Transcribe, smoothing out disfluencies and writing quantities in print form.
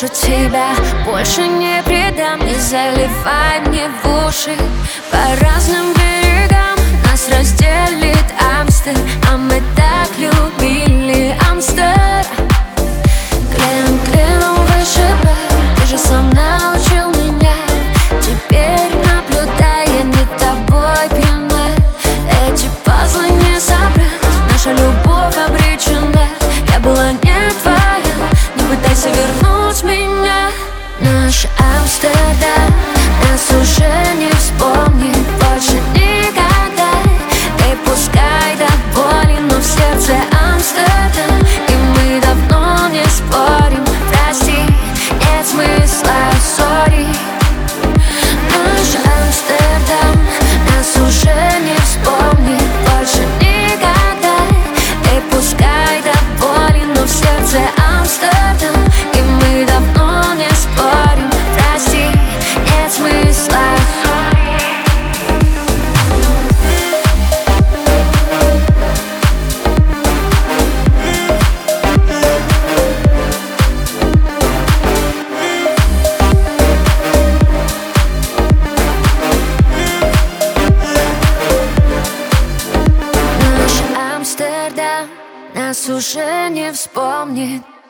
брошу тебя, больше не предам. Не заливай мне в уши. По разным берегам нас разделит Амстер, а мы так любили Амстер. Клен кленом вышибай, ты же сам научил меня. Теперь наблюдая, не тобой пьяна. Эти пазлы не собрать, наша любовь обречена. Я была не твоя, не пытайся вернуть меня. Наш Амстердам нас уже не вспомнит больше никогда. И пускай до боли, но в сердце Амстердам. И мы давно не спорим, прости, нет смысла, сори. Наш Амстердам нас уже не вспомнит больше никогда. И пускай до боли, но в сердце Амстердам. И мы давно не спорим, прости, нет смысла, сори. Наш Амстердам нас уже не вспомнит.